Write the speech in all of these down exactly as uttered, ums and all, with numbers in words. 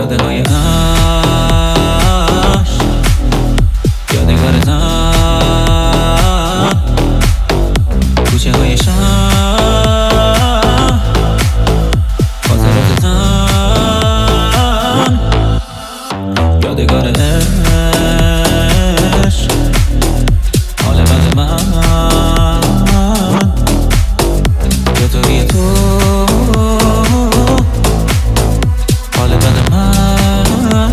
باده های عشق یادگارتم، کوچه های شهر خاطراتتم، یادگار عشق حال بد من، یا توی تو حال بد من.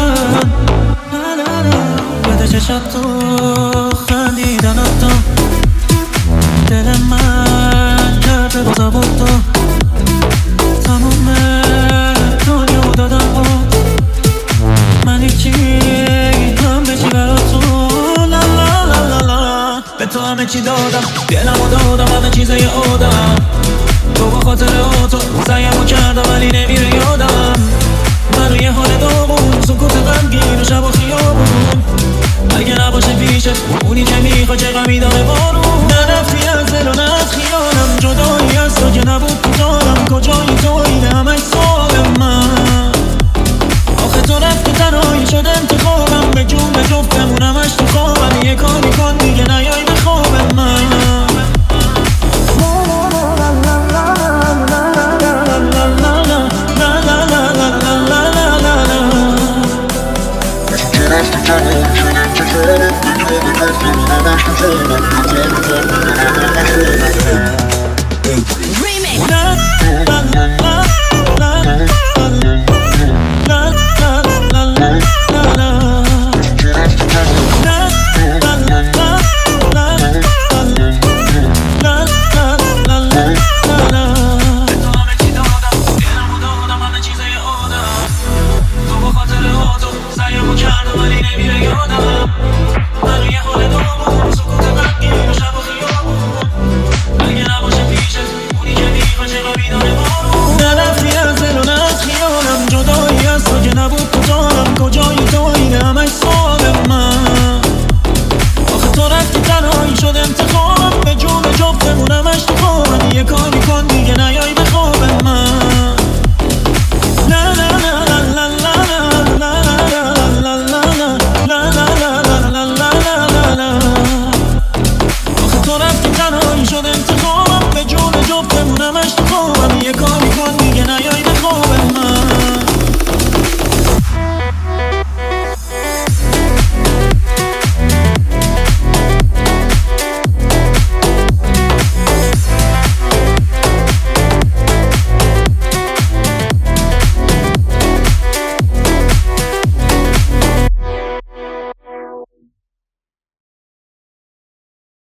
بده چشم تو خندیدنت تو دل من کرده بازا بود تو، تموم دنیا دادم بود، من هیچی همه چی برا تو. لا لا لا لا لا به تو همه چی دادم، دلمو دادم، همه چیزای آدم، تو با خاطر تو سعیمو کردم ولی نمیره یادم. من روی حال داغون سکوت غمگین و شب و خیابون، اگه نباشه پیشت اونی که میخوا چه غمی داره بارون. نرفتی از دل و نه از خیالم، جدایی از تو که نبود تو جانم.